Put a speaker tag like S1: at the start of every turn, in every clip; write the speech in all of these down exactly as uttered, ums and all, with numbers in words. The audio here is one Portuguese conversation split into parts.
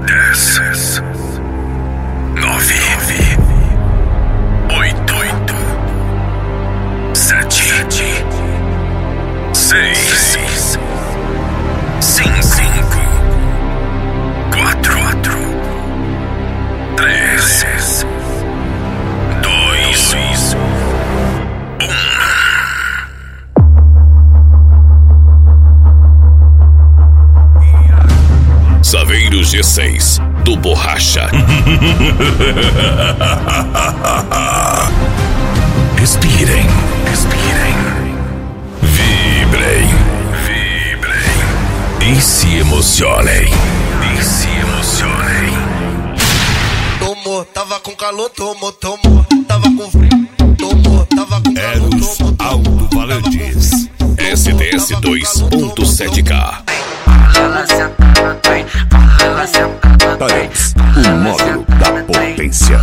S1: dez, nove, oito, sete, seis, cinco, quatro, três, dois, um. Saveiros G seis do Borracha. Respirem, respirem, vibrem, vibrem e se emocionem, e se emocionem.
S2: Tomou, tava com calor, tomou, tomou, tava com frio, tomou, tava com calor,
S1: Eros Alto-Falantes S T S dois ponto sete K. Talents, o módulo da potência.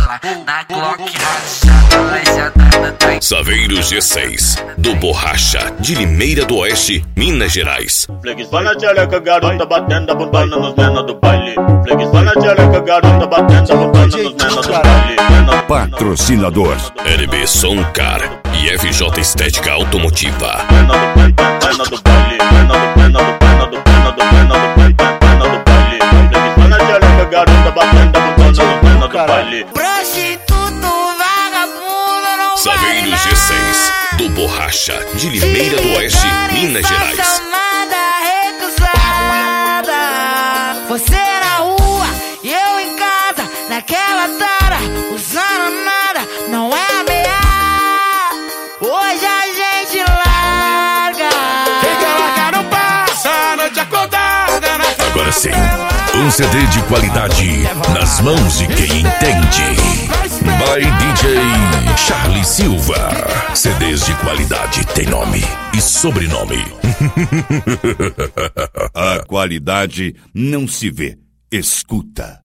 S1: Saveiros G seis do Borracha, de Limeira do Oeste, Minas Gerais.
S3: Flex na tchereca, garota batendo a bundona nos mena do baile. Flex na tchereca, garota batendo a bundona nos mena do baile.
S1: Patrocinador L B Soncar e F J Estética Automotiva.
S3: Mena do baile, mena do mena do mena do mena do mena do mena do baile. Flex na tchereca, garota batendo a bundona nos mena do baile.
S4: Prostituto, vagabundo, não
S1: Saveiros G seis do Borracha, de Limeira do Oeste, Minas Gerais.
S4: Chamada recusada. Você na rua e eu em casa, naquela tara, usando nada, não é ameaça. Hoje a gente larga.
S5: Quem larga não passa a noite acordada na cama.
S1: Agora sim, um C D de qualidade nas mãos de quem entende. By D J Charlie Silva. C Ds de qualidade tem nome e sobrenome.
S6: A qualidade não se vê, escuta.